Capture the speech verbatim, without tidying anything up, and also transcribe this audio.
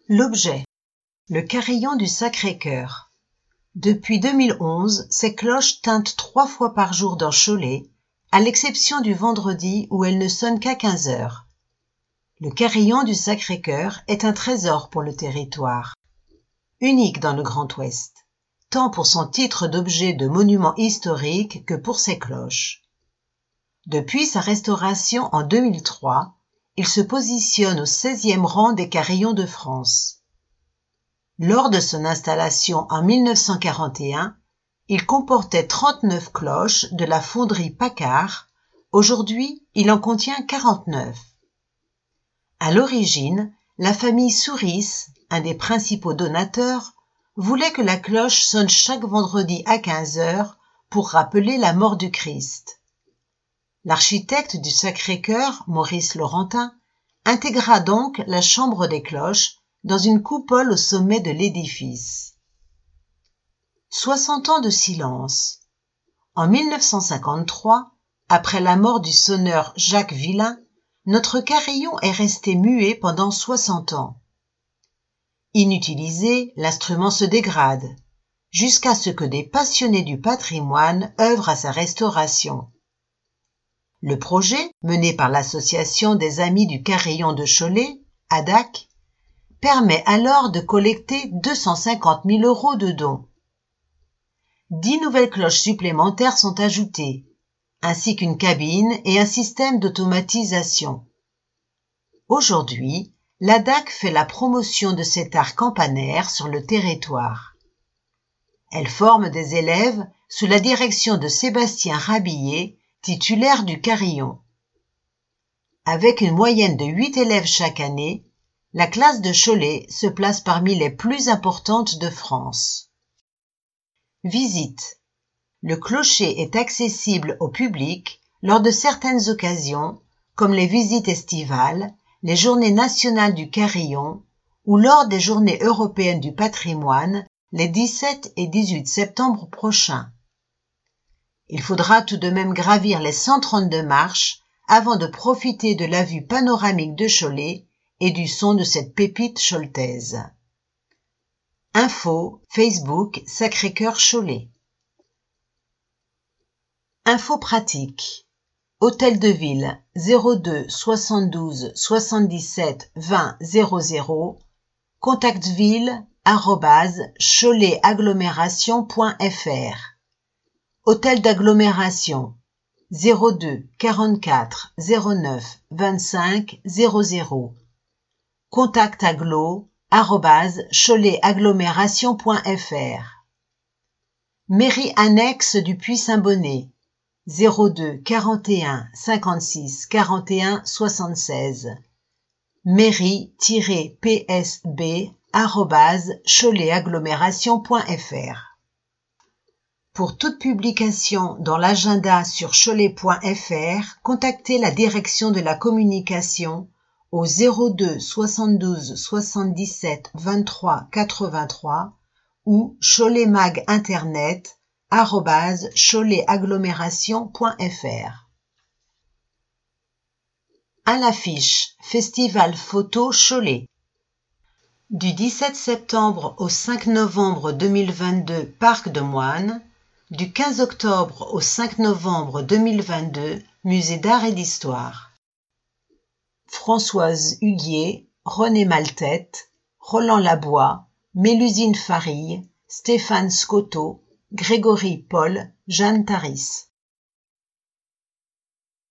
L'objet, le carillon du Sacré-Cœur. Depuis deux mille onze, ces cloches tintent trois fois par jour dans Cholet, à l'exception du vendredi où elles ne sonnent qu'à quinze heures. Le carillon du Sacré-Cœur est un trésor pour le territoire. Unique dans le Grand Ouest, tant pour son titre d'objet de monument historique que pour ses cloches. Depuis sa restauration en deux mille trois, il se positionne au seizième rang des carillons de France. Lors de son installation en mille neuf cent quarante et un, il comportait trente-neuf cloches de la fonderie Paccard. Aujourd'hui, il en contient quarante-neuf. À l'origine, la famille Souris, un des principaux donateurs, voulait que la cloche sonne chaque vendredi à quinze heures pour rappeler la mort du Christ. L'architecte du Sacré-Cœur, Maurice Laurentin, intégra donc la chambre des cloches dans une coupole au sommet de l'édifice. Soixante ans de silence. En mille neuf cent cinquante-trois, après la mort du sonneur Jacques Villain, notre carillon est resté muet pendant soixante ans. Inutilisé, l'instrument se dégrade, jusqu'à ce que des passionnés du patrimoine œuvrent à sa restauration. Le projet, mené par l'Association des Amis du Carillon de Cholet, A D A C, permet alors de collecter deux cent cinquante mille euros de dons. Dix nouvelles cloches supplémentaires sont ajoutées, ainsi qu'une cabine et un système d'automatisation. Aujourd'hui, l'A D A C fait la promotion de cet art campanaire sur le territoire. Elle forme des élèves sous la direction de Sébastien Rabillet, titulaire du carillon. Avec une moyenne de huit élèves chaque année, la classe de Cholet se place parmi les plus importantes de France. Visite. Le clocher est accessible au public lors de certaines occasions, comme les visites estivales, les journées nationales du carillon ou lors des journées européennes du patrimoine les dix-sept et dix-huit septembre prochains. Il faudra tout de même gravir les cent trente-deux marches avant de profiter de la vue panoramique de Cholet et du son de cette pépite choletaise. Info Facebook Sacré-Cœur Cholet. Info pratique. Hôtel de Ville zéro deux soixante-douze soixante-dix-sept vingt zéro zéro, contactville arobase cholet agglomération point f r. Hôtel d'agglomération zéro deux quarante-quatre zéro neuf vingt-cinq zéro zéro, contactaglo arobase cholet agglomération point f r. Mairie annexe du Puy-Saint-Bonnet zéro deux quarante et un cinquante-six quarante et un soixante-seize, mairie-p s b arobase cholet agglomération point f r. Pour toute publication dans l'agenda sur cholet point f r, contactez la direction de la communication au zéro deux soixante-douze soixante-dix-sept vingt-trois quatre-vingt-trois ou choletmag internet arobase cholet agglomération point f r. À l'affiche, Festival Photo Cholet. Du dix-sept septembre au cinq novembre deux mille vingt-deux, Parc de Moine. Du quinze octobre au cinq novembre deux mille vingt-deux, Musée d'Art et d'Histoire. Françoise Huguier, René Maltête, Roland Labois, Mélusine Farille, Stéphane Scotto, Grégory Paul, Jeanne Taris.